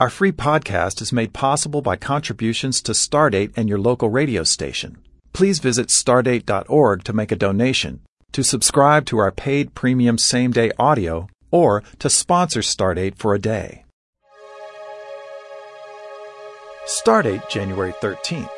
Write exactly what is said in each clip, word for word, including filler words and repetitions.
Our free podcast is made possible by contributions to Stardate and your local radio station. Please visit stardate dot org to make a donation, to subscribe to our paid premium same-day audio, or to sponsor Stardate for a day. Stardate, January thirteenth.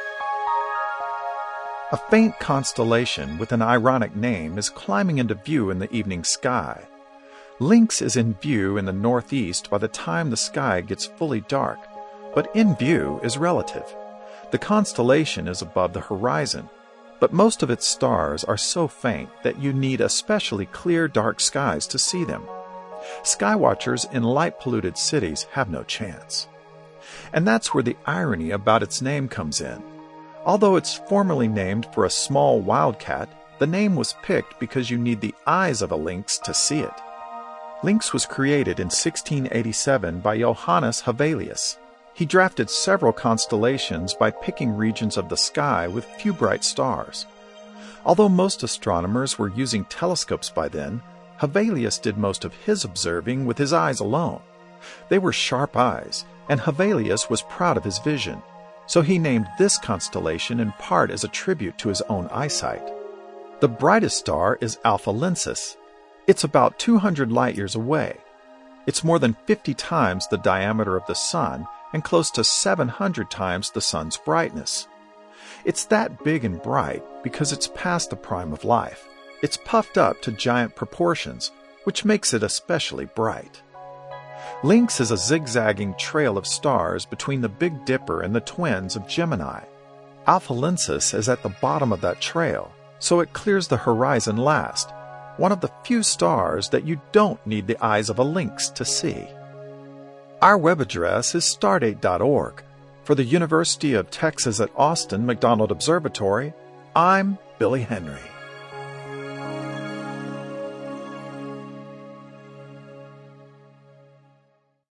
A faint constellation with an ironic name is climbing into view in the evening sky. Lynx is in view in the northeast by the time the sky gets fully dark, but in view is relative. The constellation is above the horizon, but most of its stars are so faint that you need especially clear dark skies to see them. Skywatchers in light-polluted cities have no chance. And that's where the irony about its name comes in. Although it's formally named for a small wildcat, the name was picked because you need the eyes of a lynx to see it. Lynx was created in sixteen eighty-seven by Johannes Hevelius. He drafted several constellations by picking regions of the sky with few bright stars. Although most astronomers were using telescopes by then, Hevelius did most of his observing with his eyes alone. They were sharp eyes, and Hevelius was proud of his vision. So he named this constellation in part as a tribute to his own eyesight. The brightest star is Alpha Lensis. It's about two hundred light-years away. It's more than fifty times the diameter of the Sun and close to seven hundred times the Sun's brightness. It's that big and bright because it's past the prime of life. It's puffed up to giant proportions, which makes it especially bright. Lynx is a zigzagging trail of stars between the Big Dipper and the twins of Gemini. Alpha Lensis is at the bottom of that trail, so it clears the horizon last, one of the few stars that you don't need the eyes of a lynx to see. Our web address is stardate dot org. For the University of Texas at Austin McDonald Observatory, I'm Billy Henry.